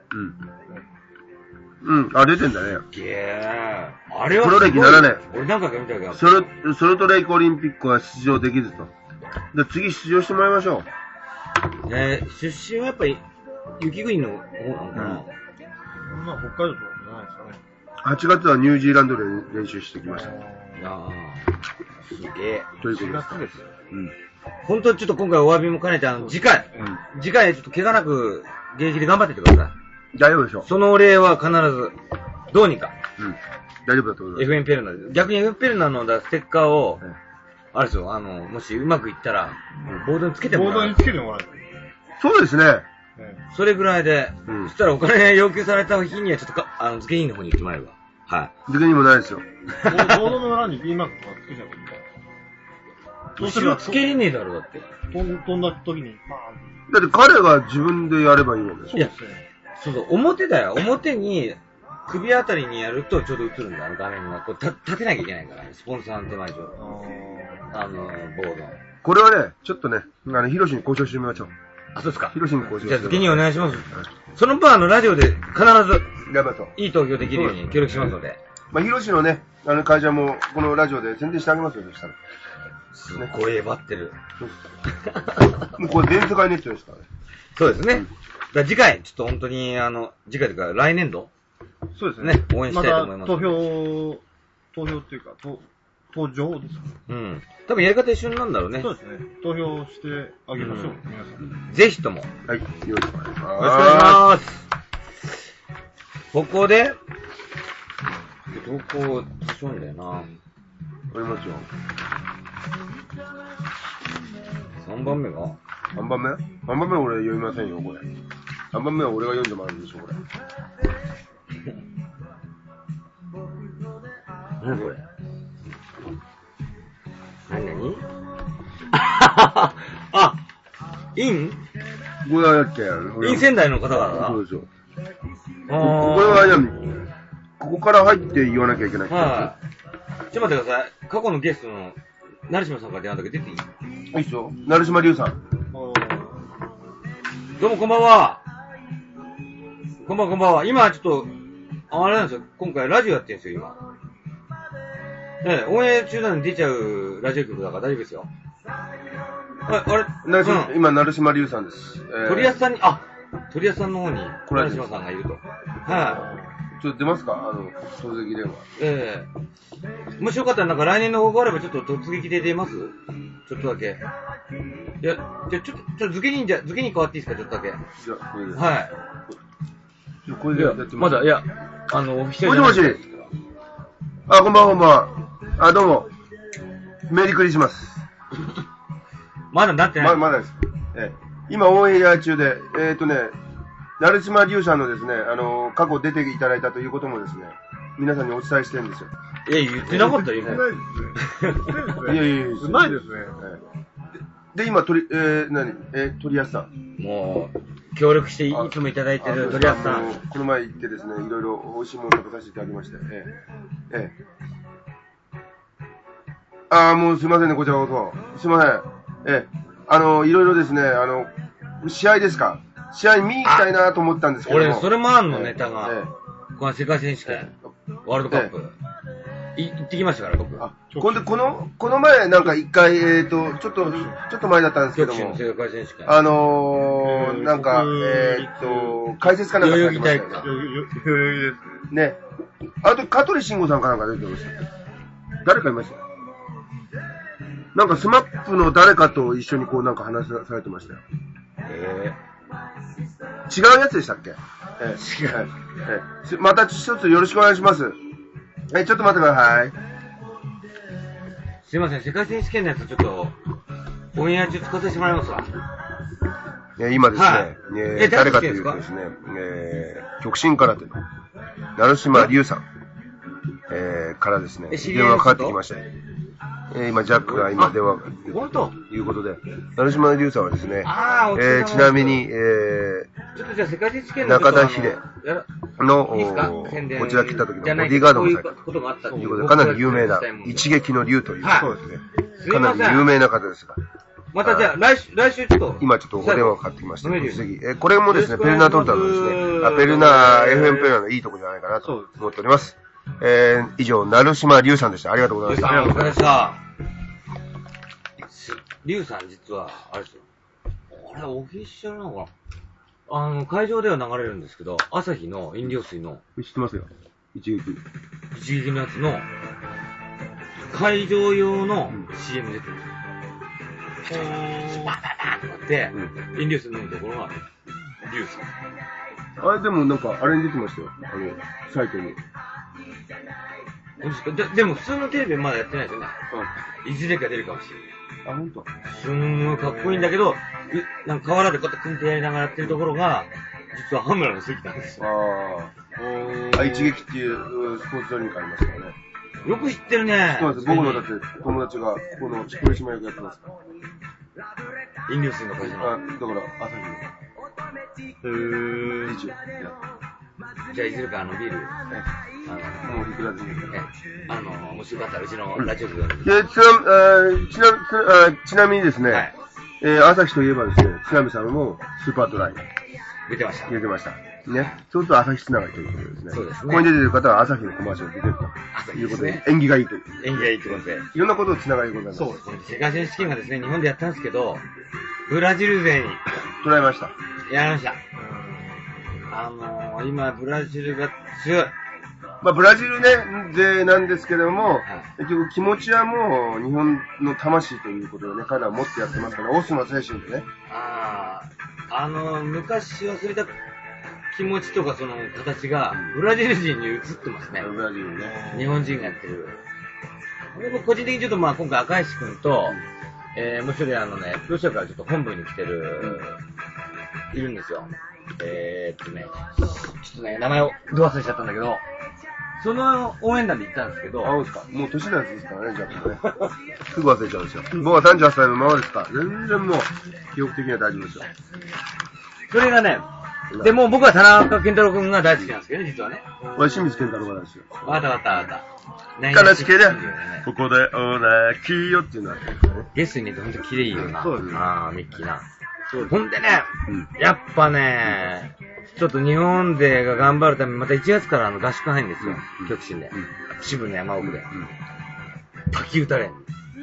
[SPEAKER 1] うん。うん、あ、出てんだね。
[SPEAKER 2] げえ。あれは
[SPEAKER 1] プロ歴ななねん。
[SPEAKER 2] 俺なんか見たけど。
[SPEAKER 1] ソル、ソルトレイクオリンピックは出場できずと。で、次出場してもらいましょ
[SPEAKER 2] う。えー、出身はやっぱり、雪国の方なのかな、うん、
[SPEAKER 3] まあ、北海道とかじゃないですかね。
[SPEAKER 1] はちがつはニュージーランドで練習してきました。あ
[SPEAKER 2] あ、すげえ。
[SPEAKER 1] ということです。
[SPEAKER 3] しがつですよ。
[SPEAKER 2] うん。本当にちょっと今回お詫びも兼ねて、あの、次回、うん、次回ちょっと怪我なく、現役で頑張ってってくださ
[SPEAKER 1] い。大丈夫でしょう。
[SPEAKER 2] そのお礼は必ず、どうにか。
[SPEAKER 1] うん。大丈夫だと思います。
[SPEAKER 2] エフエム ペルナで。逆に エフエム ペルナのステッカーを、うん、あれですよ、あの、もしうまくいったら、ボードにつけてもらう。
[SPEAKER 3] ボードにつけてもらう。
[SPEAKER 1] そうですね。
[SPEAKER 2] それぐらいで、うん、そしたらお金要求された日にはちょっとか、あの、付け人の方に言ってもらえれば。はい。
[SPEAKER 1] 付け人もないですよ。
[SPEAKER 3] ボードの裏に B マークとかつけちゃえばいいんだよ。
[SPEAKER 2] 後ろ付けれねえだろ、だって。
[SPEAKER 3] 飛んだ時に、ま
[SPEAKER 1] あ。だって彼が自分でやればいいわけです
[SPEAKER 2] よ。いや、そうそう、表だよ。表に、首あたりにやるとちょうど映るんだよ、あの画面が。こう、た、立てなきゃいけないから、ね、スポンサーの手前上。あの、ボード。
[SPEAKER 1] これはね、ちょっとね、あの、ヒロシに交渉してみましょう。
[SPEAKER 2] あ、そうですか。
[SPEAKER 1] ヒロシに交渉して
[SPEAKER 2] じゃあ、付け人お願いします。その分、あの、ラジオで必ず、いい投票できるように協力しますので。
[SPEAKER 1] まあ、広島のね、あの会社もこのラジオで宣伝してあげますよ、そしたら。
[SPEAKER 2] すごいえばってる。
[SPEAKER 1] もうこれ全世界ネットですからね。
[SPEAKER 2] そうですね。うん、だ次回、ちょっと本当に、あの、次回というか来年度
[SPEAKER 3] そうですね。
[SPEAKER 2] ね、応援したいと思います。
[SPEAKER 3] ま、投票、投票っていうか、投、投票ですか？
[SPEAKER 2] うん。多分やり方一緒なんだろうね。
[SPEAKER 3] そうですね。投票してあげましょう、うん、皆さん。
[SPEAKER 2] ぜひとも。
[SPEAKER 1] はい。よろしくお願いします。よろしくお
[SPEAKER 2] 願いします。ここで、投稿しようんだよな。
[SPEAKER 1] ありますよ。
[SPEAKER 2] さんばんめが ?
[SPEAKER 1] さん 番目 ?さん 番目は俺読みませんよ、これ。さんばんめは俺が読んでもらうんでしょ、これ。
[SPEAKER 2] 何これ何何あ、イン
[SPEAKER 1] これはやっけ
[SPEAKER 2] イン仙台の方々
[SPEAKER 1] そうですよ。これは何ここから入って言わなきゃいけない。
[SPEAKER 2] はい。ちょっと待ってください。過去のゲストの成島さんから電話だけ出ていい？
[SPEAKER 1] いいっすよ。成島龍さん。
[SPEAKER 2] どうもこんばんは。こんばんはこんばんは。今ちょっと、あれなんですよ。今回ラジオやってるんですよ、今。ええ、オンエア中なのに出ちゃうラジオ局だから大丈夫ですよ。あ、あれ、
[SPEAKER 1] 成島、うん、今、成島龍さんです。
[SPEAKER 2] えー、鳥安さんに、あ、鳥安さんの方に、成島さんがいると。はい、
[SPEAKER 1] ちょっと出ますかあの、突撃電話。
[SPEAKER 2] ええー。もしよかったらなんか来年の方があればちょっと突撃で出ますちょっとだけ。いや、じゃあちょっと、ちょっと漬けに、じゃ、漬けに変わっていいですかちょっとだけ。
[SPEAKER 1] じゃあ、これで。
[SPEAKER 2] はい。
[SPEAKER 1] ちょ、これでやって
[SPEAKER 2] まだ、いや、あの、オフィシャル。
[SPEAKER 1] もしもし。あ、こんばんは、こんばんは。あ、どうも。メリークリスマス。
[SPEAKER 2] まだなってない。
[SPEAKER 1] ま、まだです。ええ、今、オンエア中で、えっ、ー、とね、成島龍さんのですね、あの、過去出ていただいたということもですね、皆さんにお伝えしてるんですよ。
[SPEAKER 2] いや、言ってなかったよ、
[SPEAKER 3] 言ってないですね。
[SPEAKER 1] いやいやいや、
[SPEAKER 3] うまいですね。
[SPEAKER 1] で、今、鳥、えー、何えー、鳥安さん。
[SPEAKER 2] もう、協力していつもいただいてる鳥安さん。
[SPEAKER 1] この前行ってですね、いろいろ美味しいもの食べさせていただきまして、ええ。ええ。ああ、もうすいませんね、こちらこそ。すいません。ええ。あの、いろいろですね、あの、試合ですか試合見に行きたいなと思ったんですけども。
[SPEAKER 2] 俺、それもあんの、ネタが。ええ、この世界選手権、ワールドカップ。ええ、い行ってきましたから、僕。
[SPEAKER 1] あ、この、この、この前、なんか一回、えっ、ー、と、ちょっと、ちょっと前だったんですけども。
[SPEAKER 2] 世界選手権。
[SPEAKER 1] あのー、なんか、えっ、ー、と、解説かなんかされてましたよね。ね。あと、香取慎吾さんかなんか出てました。誰かいましたなんかスマップの誰かと一緒にこうなんか話されてましたよ。
[SPEAKER 2] え
[SPEAKER 1] ー、違うやつでしたっけ？えー、違う、えー。また一つよろしくお願いします。えー、ちょっと待ってください。
[SPEAKER 2] すいません、世界選手権のやつちょっと、オンエア中使わせてもらいますわ。
[SPEAKER 1] えー、今ですね、はい、えー、誰かというとですね、えー、極真空手の成島龍さん、えー、からですね、電話かかってきましたね。えー、今、ジャックが今電話ということで、成島龍さんはですね、えー、ちなみに、えー、中田秀のこちら来た時のボディーガードもされたということで、かなり有名な、一撃の龍という、そうですね、かなり有名な方ですが、
[SPEAKER 2] またじゃあ、来週、来週ちょっと。
[SPEAKER 1] 今ちょっとお電話かかってきました。次。え、これもですね、ペルナートルタのですね、あ、ペルナー、エフエム ペルナーのいいとこじゃないかなと思っております。えー、以上、成島龍さんでした。ありがとうございました。
[SPEAKER 2] ありがとうございました。龍さん実は、あれですよ。あれ、オフィシャルなのかなあの、会場では流れるんですけど、朝日の飲料水の。
[SPEAKER 1] 知ってますよ。一撃。
[SPEAKER 2] 一撃のやつの、会場用の シーエム 出てるんですよ。スパパパってなって、飲料水飲むところが、龍さ
[SPEAKER 1] ん。あれでもなんか、あれに出てましたよ。あの、サイトに。
[SPEAKER 2] で, でも普通のテレビまだやってないですよね。うん。いずれか出るかもしれない。
[SPEAKER 1] あ、ほんと？
[SPEAKER 2] すんごいかっこいいんだけど、なんか河原でこうやって組んでやりながらやってるところが、実は羽村の関なんですよ。
[SPEAKER 1] ああ。一撃っていうスポーツドリンクありますからね。
[SPEAKER 2] よく知ってるね。
[SPEAKER 1] そうです。僕のだって友達が、この取締役やってますから。
[SPEAKER 2] 飲料水の会社の。
[SPEAKER 1] あ、だから、朝日の。へー。一応。
[SPEAKER 2] じゃあ、いずれかあのビール。
[SPEAKER 1] あの、もういくらでもいいから。
[SPEAKER 2] あの、もしよかったらうちのラジオ局で。
[SPEAKER 1] で、ちな、ちな、ちなみにですね、はい、えー、朝日といえばですね、津波さんもスーパードライ。
[SPEAKER 2] 出てました。
[SPEAKER 1] 出てました。ね。そうすると朝日つながりということですね。
[SPEAKER 2] そうですね。
[SPEAKER 3] ここに出てる方は朝日のコマーシャルに出てるということで、縁起がいいという。
[SPEAKER 2] 縁起がいいということで。
[SPEAKER 3] いろんなことをつながりございます。
[SPEAKER 2] そうですね。世界選手権がですね、日本でやったんですけど、ブラジル勢に。
[SPEAKER 1] 捉えました。
[SPEAKER 2] やられました。あのー、今、ブラジルが強い。
[SPEAKER 1] まあ、ブラジルね、勢なんですけれども、はい、結局気持ちはもう日本の魂ということでね、彼は持ってやってますから、オスの精神でね。あ
[SPEAKER 2] あ、あのー、昔忘れた気持ちとかその形が、ブラジル人に移ってますね。
[SPEAKER 1] ブラジルね。
[SPEAKER 2] 日本人がやってる。でも個人的にちょっとまあ今回赤石君と、うん、えー、もう一人あのね、ロシアからちょっと本部に来てる、うん、いるんですよ。えーっとね、ちょっとね、名前をど忘れしちゃったんだけど、その応援団で行ったんですけど。
[SPEAKER 1] あ、そうですか。もう年のやつですからね、じゃあね。すぐ忘れちゃうんですよ。僕はさんじゅうはっさいのままですから、全然もう、記憶的には大丈夫ですよ。
[SPEAKER 2] それがね、でも僕は田中健太郎君が大好きなんですけどね、実はね。
[SPEAKER 1] 俺、清水健太郎が大好きよ。
[SPEAKER 2] わかったわかったわかった。
[SPEAKER 1] 悲しけりゃ、ここでお泣きよっていうのは、
[SPEAKER 2] ゲストにね、ほんと綺麗いいよな。
[SPEAKER 1] そうですね。
[SPEAKER 2] あー、ミッキーな。ほんでね、うん、やっぱね、ちょっと日本勢が頑張るためにまたいちがつからあの合宿入るんですよ、うん、極真で、うん、渋の山奥で、うん、滝打たれん、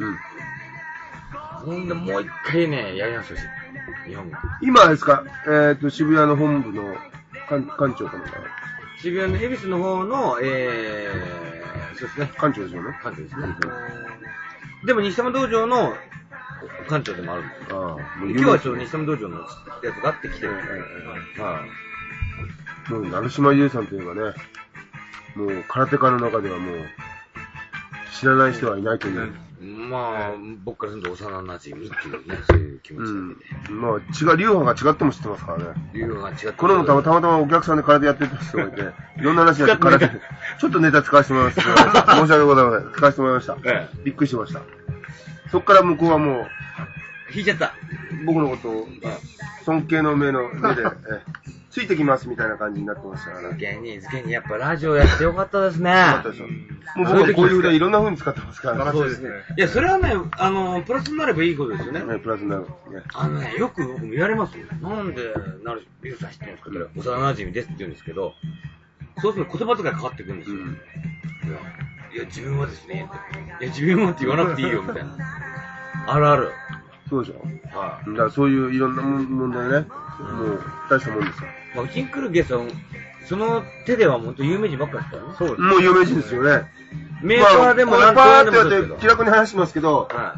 [SPEAKER 2] うん、ほんでもう一回ねやり直してほしい、日本が
[SPEAKER 1] 今ですか、えー、と渋谷の本部の館長かな、
[SPEAKER 2] 渋谷の恵比寿の方の、えー、そうですね、
[SPEAKER 1] 館長ですよね、
[SPEAKER 2] 館長ですね、うん、でも西玉道場の館長でもあるんですよ。ああ、今日はちょっと西玉道場のやつがあってきてるんですね。はい。
[SPEAKER 1] もう、成島優さんといえばね、もう、空手家の中ではもう、知らない人はいないという。
[SPEAKER 2] うん、まあ、僕からすると幼馴染っていうね、そういう気持ちなんで、ね。
[SPEAKER 1] うん、まあ、違う、流派が違っても知ってますからね。
[SPEAKER 2] 流派が違っても。
[SPEAKER 1] このたまたまお客さんで空手やってた人がいて、いろんな話やって空手、ちょっとネタ使わせてもらいました。申し訳ございません。使わせてもらいました。ええ、びっくりしました。そっから向こうはもう、
[SPEAKER 2] 引いちゃった。
[SPEAKER 1] 僕のことを、尊敬の目の目で、えついてきますみたいな感じになってましたから。
[SPEAKER 2] 芸人、芸人、やっぱラジオやってよかったですね。よかったですよ。
[SPEAKER 1] もう僕はこういう腕いろんな風に使ってますから
[SPEAKER 2] ね。そうですね。いや、それはね、あの、プラスになればいいことですよね。
[SPEAKER 1] ね、プラスになる。
[SPEAKER 2] あのね、よく僕見られますよ。なんで、なる、ゆうさん知ってるんですかって言ったら、幼馴染ですって言うんですけど、そうすると言葉遣いかかってくるんですよ。いや、自分はですね、いや、自分はって言わなくていいよ、みたいな。あるある。
[SPEAKER 1] そうでしょ。はい。だからそういういろんな問題ね、もう大したもんですよ。
[SPEAKER 2] まあ、うちに来るゲストは、その手では本当有名人ばっかりですからね。
[SPEAKER 1] そうです。もう有名人ですよね。
[SPEAKER 2] メーカーでも
[SPEAKER 1] なんとかでも。パーってやって気楽に話しますけど、はい、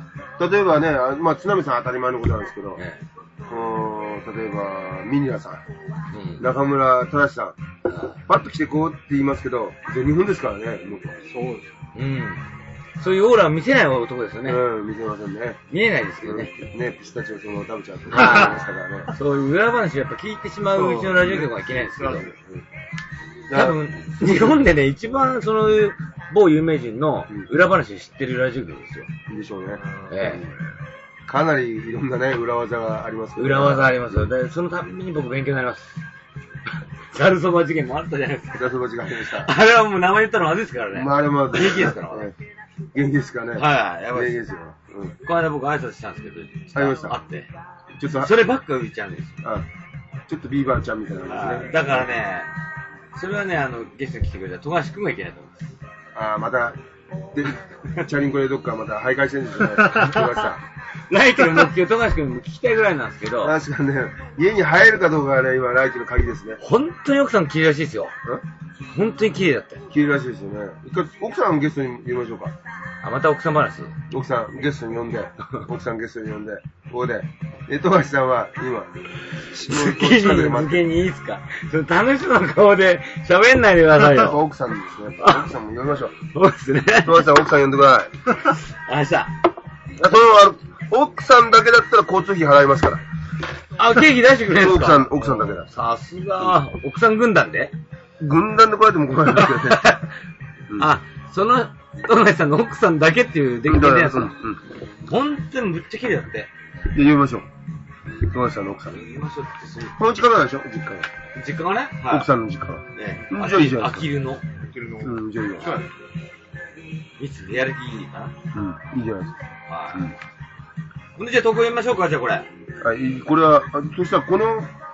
[SPEAKER 1] 例えばね、まあ、津波さん当たり前のことなんですけど、ええ、うーん、例えば、ミニラさん、うん、中村正さん、パッと来てこうって言いますけど、日本ですからね、僕は。そうです。
[SPEAKER 2] うん。そういうオーラを見せない男ですよね。
[SPEAKER 1] うん、見せませんね。
[SPEAKER 2] 見えないですけどね。
[SPEAKER 1] うん、ね、ピスタチオその食べちゃうと思いましたからね。
[SPEAKER 2] そういう裏話をやっぱ聞いてしまううちのラジオ局はいけないんですけど。多分、日本でね、一番その、某有名人の裏話を知ってるラジオ局ですよ。
[SPEAKER 1] でしょうね。
[SPEAKER 2] ええ。
[SPEAKER 1] かなりいろんなね、裏技がありますけど、
[SPEAKER 2] 裏技ありますよ。で、そのたびに僕勉強になります。ざるそば事件もあったじゃないですか。
[SPEAKER 1] ざるそば事件ありました。
[SPEAKER 2] あれはもう名前言ったらまずいですからね。
[SPEAKER 1] まあ、あれも、
[SPEAKER 2] 元気ですからね。
[SPEAKER 1] 元気ですかね。
[SPEAKER 2] はい、やばい
[SPEAKER 1] ですよ。
[SPEAKER 2] うん。この間僕挨拶したんですけど、
[SPEAKER 1] ありました。
[SPEAKER 2] あって。ちょっと、そればっか浮いちゃうんですよ。
[SPEAKER 1] あちょっとビーバーちゃんみたいな感じですね。
[SPEAKER 2] だからね、それはね、あの、ゲストに来てくれた富樫君がいけないと思います。
[SPEAKER 1] ああ、また、で、チャリンコでどっかまた徘徊してるんですよね。富樫さ
[SPEAKER 2] ん。来期の目標、富樫君も聞きたいぐらいなんですけど。
[SPEAKER 1] 確かにね、家に入るかどうかがね、今、来期の鍵ですね。
[SPEAKER 2] 本当に奥さん綺麗らしいですよ。本当に綺麗だったよ。
[SPEAKER 1] 綺麗らしいですよね。一回、奥さんゲストに呼びましょうか。
[SPEAKER 2] あ、また奥さん話
[SPEAKER 1] 奥さんゲストに呼んで、奥さんゲストに呼んで、ここで。え、富樫さんは、今、
[SPEAKER 2] すげに、すげにいいですか？その楽しそうな顔で喋んないでくださいよ。
[SPEAKER 1] 奥さんですね。奥さんも呼びましょう。
[SPEAKER 2] そうですね。
[SPEAKER 1] 富樫さん、奥さん呼んでくだ
[SPEAKER 2] さい。明日。その、
[SPEAKER 1] 奥さんだけだったら交通費払いますから。
[SPEAKER 2] あ、経費出してくれるんですか？
[SPEAKER 1] 奥さん、奥さんだけだ。
[SPEAKER 2] さすが、奥さん軍団で
[SPEAKER 1] 軍団で来られても来られますけどね。
[SPEAKER 2] あ、その、富樫さんの奥さんだけっていうできてるやつ。本当にむっちゃ綺麗だって。
[SPEAKER 1] で、呼びましょう。富樫さんの奥さん。
[SPEAKER 2] 呼びましょうってその。
[SPEAKER 1] この近くなんでしょ実家が。
[SPEAKER 2] 実家がね
[SPEAKER 1] 奥さんの実家が。
[SPEAKER 2] ね
[SPEAKER 1] え。じゃあいいじゃないですか。
[SPEAKER 2] あきるの。
[SPEAKER 1] うん、じゃあいいよ。
[SPEAKER 2] いつやる気いいかな
[SPEAKER 1] うん、いいじゃないですか。
[SPEAKER 2] はい。ほんで、じゃあ、投稿読みましょうか、じゃあこれ。
[SPEAKER 1] はい、これは、そしたらこの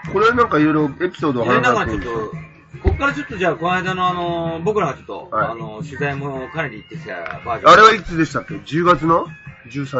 [SPEAKER 1] これなんかいろいろエピソードを
[SPEAKER 2] 話
[SPEAKER 1] さ
[SPEAKER 2] せてちょっと、こっからちょっとじゃあ、この間のあの、僕らがちょっと、はい、あの、取材も兼ねて行ってきたバージョン。
[SPEAKER 1] あれはいつでしたっけ ?じゅうがつのじゅうさん